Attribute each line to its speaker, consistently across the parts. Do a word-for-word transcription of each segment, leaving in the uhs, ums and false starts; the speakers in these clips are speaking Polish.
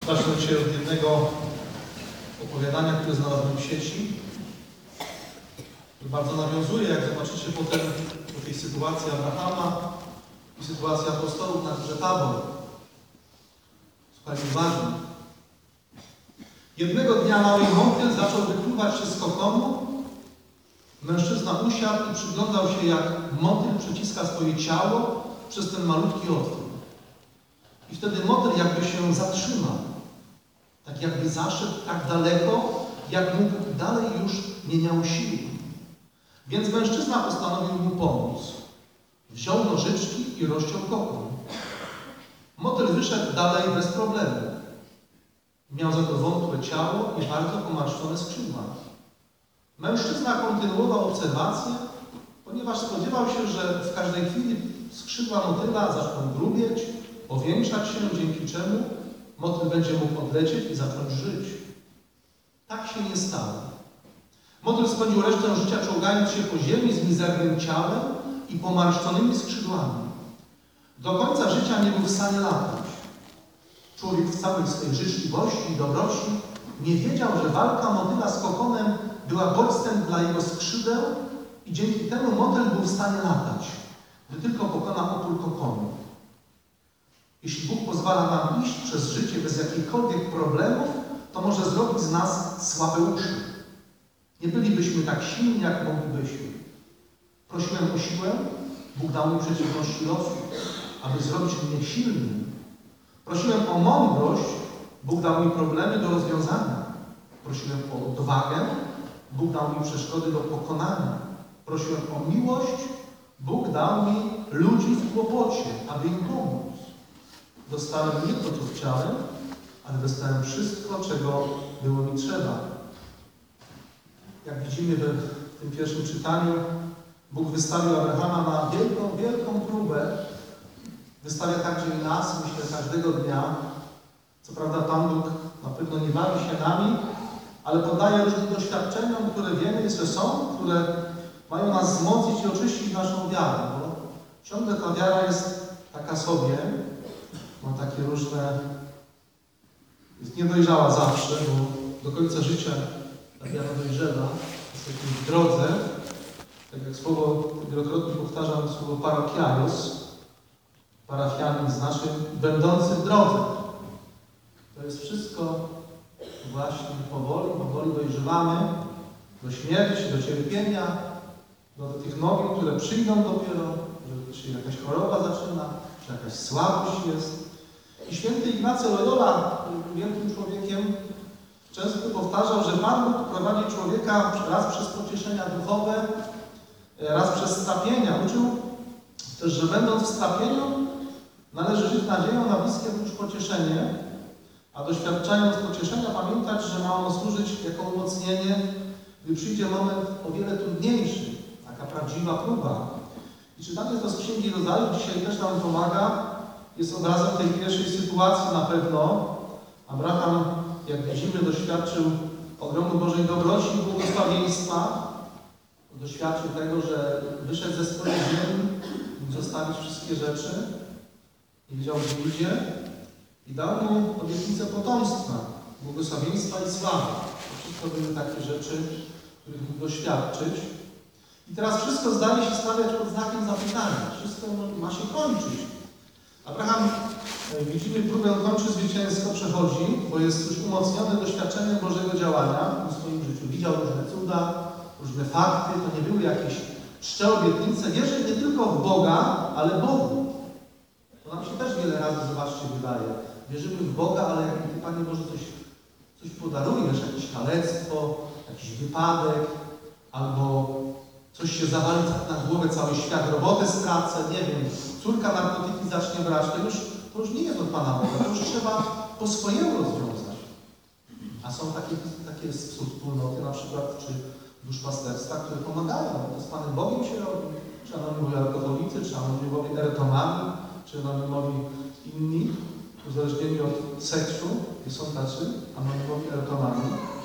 Speaker 1: Zacznę dzisiaj od jednego opowiadania, które znalazłem w sieci. Bardzo nawiązuje, jak zobaczycie potem, do tej sytuacji Abrahama i sytuacji apostołów na górze Tabor. Słuchajcie uważnie. Jednego dnia mały motyl zaczął wykluwać się z kokonu. Mężczyzna usiadł i przyglądał się, jak motyl przeciska swoje ciało przez ten malutki otwór. I wtedy motyl jakby się zatrzymał. Tak jakby zaszedł tak daleko, jak mógł, dalej już nie miał sił. Więc mężczyzna postanowił mu pomóc. Wziął nożyczki i rozciął kokon. Motyl wyszedł dalej bez problemu. Miał za to wątłe ciało i bardzo pomarszczone skrzydła. Mężczyzna kontynuował obserwację, ponieważ spodziewał się, że w każdej chwili skrzydła motyla zaczną grubieć, powiększać się, dzięki czemu motyl będzie mógł odlecieć i zacząć żyć. Tak się nie stało. Motyl spędził resztę życia czołgając się po ziemi z mizernym ciałem i pomarszczonymi skrzydłami. Do końca życia nie był w stanie latać. Człowiek w całej swojej życzliwości i dobroci nie wiedział, że walka motyla z kokonem była bodźcem dla jego skrzydeł i dzięki temu motyl był w stanie latać, gdy tylko pokona opór kokonu. Jeśli Bóg pozwala nam iść przez życie bez jakichkolwiek problemów, to może zrobić z nas słabe uszy. Nie bylibyśmy tak silni, jak moglibyśmy. Prosiłem o siłę, Bóg dał mi przeciwności losu, aby zrobić mnie silnym. Prosiłem o mądrość, Bóg dał mi problemy do rozwiązania. Prosiłem o odwagę, Bóg dał mi przeszkody do pokonania. Prosiłem o miłość, Bóg dał mi ludzi w kłopocie, aby im pomóc. Dostałem nie to, co chciałem, ale dostałem wszystko, czego było mi trzeba. Jak widzimy w tym pierwszym czytaniu, Bóg wystawił Abrahama na wielką, wielką próbę. Wystawia także i nas, myślę, każdego dnia. Co prawda Pan Bóg na pewno nie bawi się nami, ale podaje różnym doświadczeniom, które wiemy, że są, które mają nas wzmocnić i oczyścić naszą wiarę. Bo ciągle ta wiara jest taka sobie, ma takie różne, jest niedojrzała zawsze, bo do końca życia ta wiara dojrzewa, jesteśmy w drodze. Tak jak słowo, wielokrotnie powtarzam słowo parakiaios, parafianin znaczy będący w drodze. To jest wszystko właśnie powoli, powoli dojrzewamy do śmierci, do cierpienia, do, do tych nowin, które przyjdą dopiero, że się jakaś choroba zaczyna, czy jakaś słabość jest. I święty Ignacy Loyola, wielkim człowiekiem, często powtarzał, że Pan Bóg prowadzi człowieka raz przez pocieszenia duchowe, raz przez strapienia. Uczył też, że będąc w strapieniu, należy żyć nadzieją na bliskie już pocieszenie, a doświadczając pocieszenia pamiętać, że ma ono służyć jako umocnienie, gdy przyjdzie moment o wiele trudniejszy, taka prawdziwa próba. I czytanie to z Księgi Rodzaju dzisiaj też nam pomaga. Jest obrazem tej pierwszej sytuacji na pewno. Abraham, jak widzimy, doświadczył ogromu Bożej dobroci i błogosławieństwa. Doświadczył tego, że wyszedł ze swojej ziemi, mógł zostawić wszystkie rzeczy. Nie wiedział, gdzie idzie. I dał mu obietnicę potomstwa, błogosławieństwa i sławy. To wszystko były takie rzeczy, których mógł doświadczyć. I teraz wszystko zdaje się stawiać pod znakiem zapytania. Wszystko ma się kończyć. Abraham, widzimy, próbę kończy zwycięsko przechodzi, bo jest już umocniony doświadczeniem Bożego działania w swoim życiu. Widział różne cuda, różne fakty. To nie były jakieś czcze obietnice. Wierzy nie tylko w Boga, ale Bogu. To nam się też wiele razy, zobaczcie, wydaje. Wierzymy w Boga, ale jak Ty, Panie Boże, coś, coś podarujesz, jakieś kalectwo, jakiś wypadek, albo coś się zawali na głowę, cały świat, robotę stracę, nie wiem, córka narkotyki zacznie brać, to już, to już nie jest od Pana Boga, to już trzeba po swojemu rozwiązać. A są takie, takie wspólnoty, na przykład, czy duszpasterstwa, które pomagają. To z Panem Bogiem się robi, czy anonimowi alkoholicy, czy anonimowi erotomani, czy anonimowi inni, uzależnieni od seksu, i są tacy anonimowi erotomani.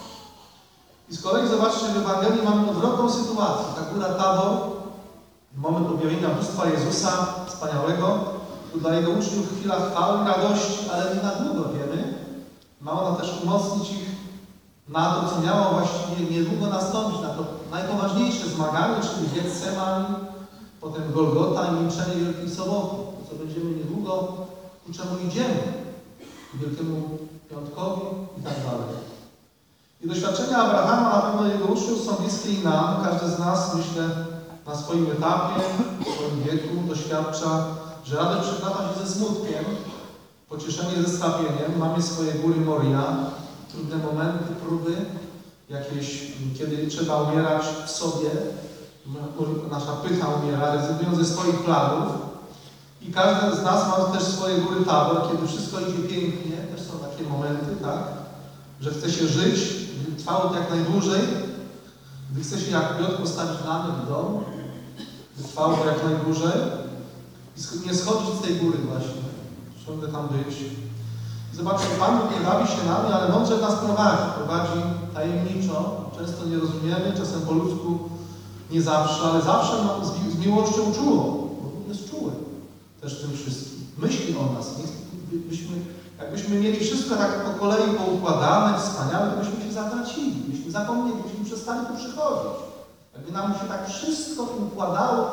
Speaker 1: I z kolei zobaczcie, w Ewangelii mamy odwrotną sytuację. Ta góra Tabor, moment objawienia bóstwa Jezusa, wspaniałego, tu dla Jego uczniów chwila chwały i radości, ale nie na długo, wiemy. Ma ona też umocnić ich na to, co miało właściwie niedługo nastąpić, na to najpoważniejsze zmaganie, czyli Getsemani, potem Golgota i milczenie Wielkiej Soboty, to co będziemy niedługo, ku czemu idziemy, Wielkiemu Piątkowi i tak dalej. I doświadczenia Abrahama, na pewno jego uczniów, są bliskie i nam. Każdy z nas, myślę, na swoim etapie, w swoim wieku doświadcza, że radę przygląda się ze smutkiem, pocieszenie ze strapieniem. Mamy swoje góry Moria, trudne momenty, próby, jakieś, kiedy trzeba umierać w sobie, nasza pycha umiera, rezygnując ze swoich planów. I każdy z nas ma też swoje góry Tabor, kiedy wszystko idzie pięknie, też są takie momenty, tak, że chce się żyć, gdy trwało to jak najdłużej, gdy chce się jak Piotr postawić namiot w domu, gdy trwało to jak najdłużej i nie schodzić z tej góry właśnie, ciągle tam być. Zobaczcie, Pan Bóg nie bawi się nami, ale mądrze nas prowadzi. Prowadzi tajemniczo, często nie rozumiemy, czasem po ludzku nie zawsze, ale zawsze z, z miłością czuło, bo Bóg jest czuły też w tym wszystkim. Myśli o nas. Byśmy, jakbyśmy mieli wszystko tak po kolei poukładane, wspaniałe, to byśmy się zatracili, byśmy zapomnieli, byśmy przestali tu przychodzić. Jakby nam się tak wszystko układało,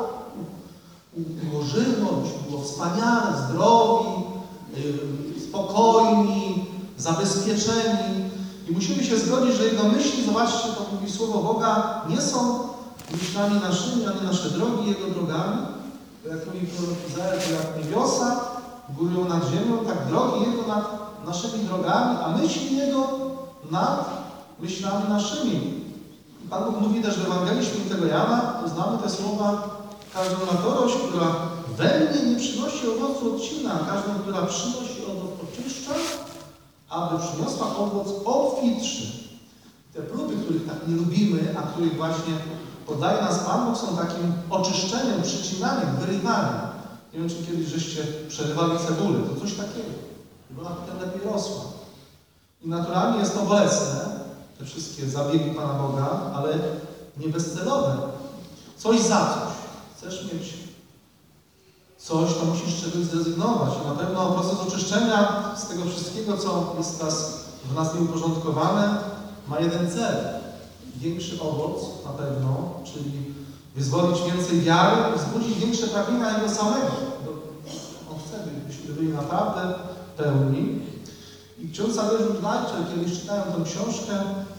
Speaker 1: ułożyło, byśmy było wspaniale, zdrowi, yy, spokojni, zabezpieczeni. I musimy się zgodzić, że Jego myśli, zobaczcie, to mówi Słowo Boga, nie są myślami naszymi, ani nasze drogi Jego drogami. Jak mówi prorok Izajasz, to jak niebiosa górują nad ziemią, tak drogi Jego nad naszymi drogami, a myśli Jego nad myślami naszymi. I Pan Bóg mówi też w Ewangelii Świętego Jana, to znamy te słowa, każdą latorość, która we mnie nie przynosi owocu, odcina, a każdą, która przynosi owoc, oczyszcza, aby przyniosła owoc obfitszy. Te próby, których tak nie lubimy, a których właśnie podaje nas Pan Bóg, są takim oczyszczeniem, przycinaniem, wyrywaniem. Nie wiem, czy kiedyś żeście przerywali cebulę, to coś takiego, żeby ona potem lepiej rosła. I naturalnie jest to bolesne, te wszystkie zabiegi Pana Boga, ale nie bezcelowe. Coś za coś. Chcesz mieć coś, to musisz z czegoś zrezygnować. I na pewno proces oczyszczenia z tego wszystkiego, co jest teraz w nas nieuporządkowane, ma jeden cel. Większy owoc na pewno, czyli wyzwolić więcej wiary i wzbudzić większe pragnienia Jego samego. On chce, byśmy byli naprawdę pełni. I ksiądz Tadeusz Budnajczyk, kiedyś czytałem tę książkę,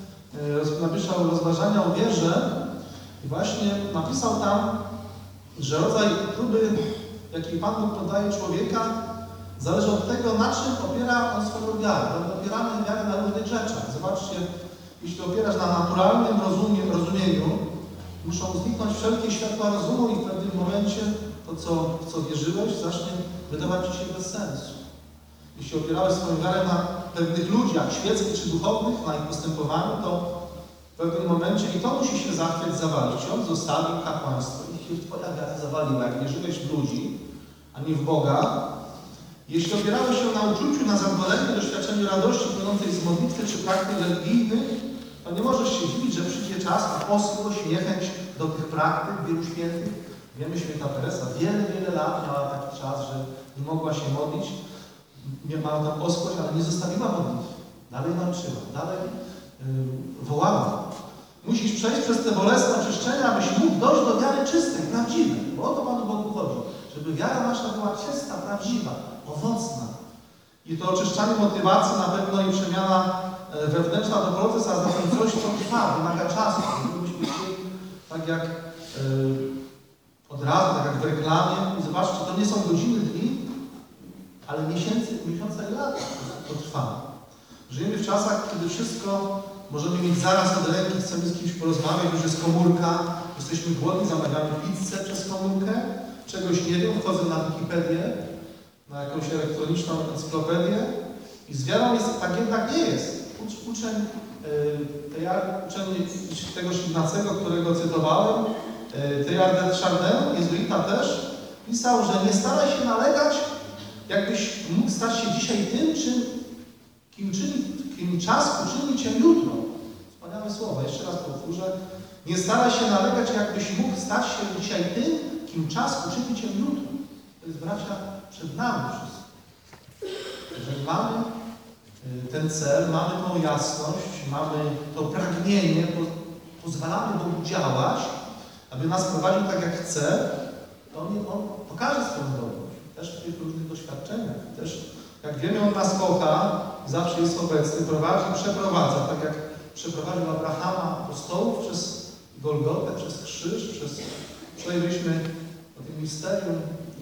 Speaker 1: napisał rozważania o wierze i właśnie napisał tam, że rodzaj próby, jaki Pan Bóg podaje człowieka, zależy od tego, na czym opiera on swoją wiarę. On opieramy wiarę na różnych rzeczach. Zobaczcie, jeśli opierasz na naturalnym rozumie, rozumieniu, muszą zniknąć wszelkie światła rozumu i w pewnym momencie to, co, w co wierzyłeś, zacznie wydawać Ci się bez sensu. Jeśli opierałeś swoją wiarę na pewnych ludziach, świeckich czy duchownych, na ich postępowaniu, to w pewnym momencie i to musi się zachwiać, zawalić. Ksiądz zostawił kapłaństwo i się Twoja wiara zawaliła. Jak wierzyłeś w ludzi, a nie w Boga, jeśli opierałeś się na uczuciu, na zadowoleniu, doświadczeniu radości płynącej z modlitwy czy praktyk religijnych, to nie możesz się dziwić, że przyjdzie czas na oschłość, niechęć do tych praktyk wielu świętych. Wiemy, święta Teresa wiele, wiele lat miała taki czas, że nie mogła się modlić. Miała tam oschłość, ale nie zostawiła modlitwy. Dalej walczyła, dalej yy, wołała. Musisz przejść przez te bolesne oczyszczenia, abyś mógł dojść do wiary czystej, prawdziwej. Bo o to Panu Bogu chodzi. Żeby wiara nasza była czysta, prawdziwa, owocna. I to oczyszczanie motywacji na pewno i przemiana wewnętrzna to proces, a zatem coś, co trwa, wymaga czasu. Gdybyśmy chcieli tak jak yy, od razu, tak jak w reklamie. I zobaczcie, to nie są godziny, dni, ale miesięcy, miesiące i lata to trwa. Żyjemy w czasach, kiedy wszystko możemy mieć zaraz od ręki, chcemy z kimś porozmawiać, już jest komórka, jesteśmy głodni, zamawiamy pizzę przez komórkę, czegoś nie wiem, wchodzę na Wikipedię, na jakąś elektroniczną encyklopedię i z wiarą jest, tak jednak nie jest. Ucz, uczeń, yy, uczeń tegoż Ignacego, którego cytowałem, yy, Teilhard de Chardin, jezuita też, pisał, że nie staraj się nalegać, jakbyś mógł stać się dzisiaj tym, czym, kim, czyni, kim czas uczyni Cię jutro. Wspaniałe słowa, jeszcze raz powtórzę. Nie staraj się nalegać, jakbyś mógł stać się dzisiaj tym, kim czas uczyni Cię jutro. To jest, bracia, przed nami wszystko. Jeżeli mamy ten cel, mamy tą jasność, mamy to pragnienie, po, pozwalamy Bogu działać, aby nas prowadził tak, jak chce, to On, on pokaże swoją dobroć. Też w tych różnych doświadczeniach. Też, jak wiemy, On nas kocha, zawsze jest obecny, prowadzi, przeprowadza, tak jak przeprowadził Abrahama, apostołów przez Golgotę, przez krzyż, przez... Wczoraj byliśmy o tym misterium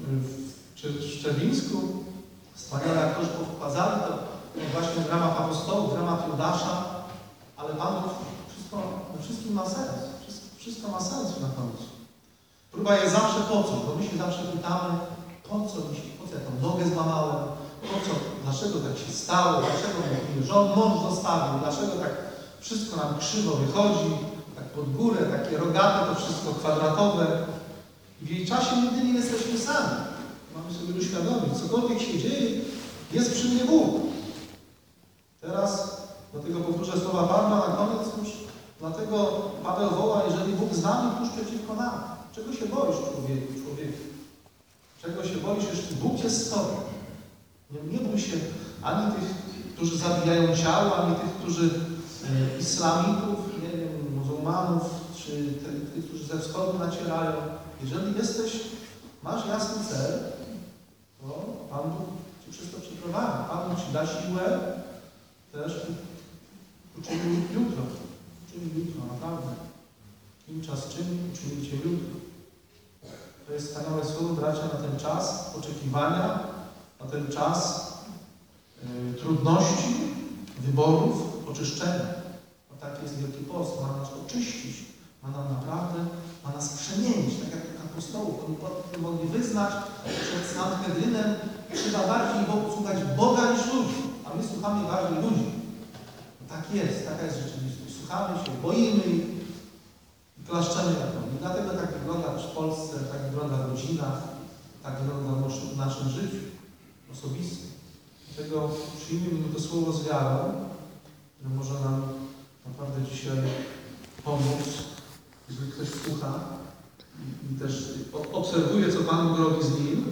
Speaker 1: w Szczewińsku. Wspaniale aktorzy powkazali to właśnie w ramach apostołów, w ramach Judasza, ale Pan wszystko, we wszystkim ma sens. Wszystko, wszystko ma sens na końcu. Próba jest zawsze po co, bo my się zawsze pytamy, po co mi się, po co ja tą nogę złamałem, po co, dlaczego tak się stało, dlaczego mnie żon, mąż zostawił, dlaczego tak wszystko nam krzywo wychodzi, tak pod górę, takie rogate, to wszystko kwadratowe. I w jej czasie nigdy nie jesteśmy sami. Mamy sobie uświadomić, cokolwiek się dzieje, jest przy mnie Bóg. Teraz, dlatego powtórzę słowa Pawła na koniec już, dlatego Paweł woła, jeżeli Bóg z nami, któż przeciwko nam? Czego się boisz, człowieku, człowieku? Czego się boisz, jeśli Bóg jest z tobą? Nie, nie bój się ani tych, którzy zabijają ciało, ani tych, którzy e, islamitów, nie wiem, muzułmanów, czy tych, tych, którzy ze wschodu nacierają. Jeżeli jesteś, masz jasny cel, to Pan Bóg Cię przez to przeprowadzi. Pan Bóg Ci da siłę, też uczyni jutro. Uczyni jutro, naprawdę. Im czas czyni, uczynijcie jutro. To jest wspaniałe słowo, bracia, na ten czas oczekiwania, na ten czas y, trudności, wyborów, oczyszczenia. Bo tak jest Wielki Post, ma nas oczyścić, ma nam naprawdę, ma nas przemienić, tak jak apostołów. Oni mogli wyznać przed Sanhedrynem, trzeba bardziej słuchać Boga niż ludzi, a my słuchamy bardziej ludzi. Tak jest, taka jest rzeczywistość. Słuchamy się, boimy ich i klaszczemy na to. I dlatego tak wygląda też w Polsce, tak wygląda w rodzinach, tak wygląda w naszym życiu osobistym. Dlatego przyjmijmy to słowo z wiarą, które może nam naprawdę dzisiaj pomóc, jeżeli ktoś słucha i, i też obserwuje, co Pan Bóg robi z nim,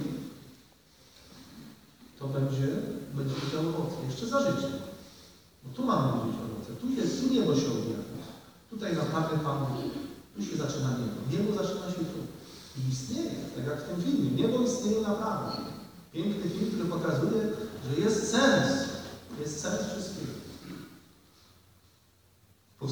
Speaker 1: to będzie, będzie widział owoce. Jeszcze za życie. Bo tu mamy widzieć owoce. Tu jest, tu niebo się objawia. Tutaj naprawdę Pan Bóg, tu się zaczyna niebo. Niebo zaczyna się tu. I istnieje, tak jak w tym filmie. Niebo istnieje naprawdę. Piękny film, który pokazuje, że jest sens. Jest sens wszystkiego.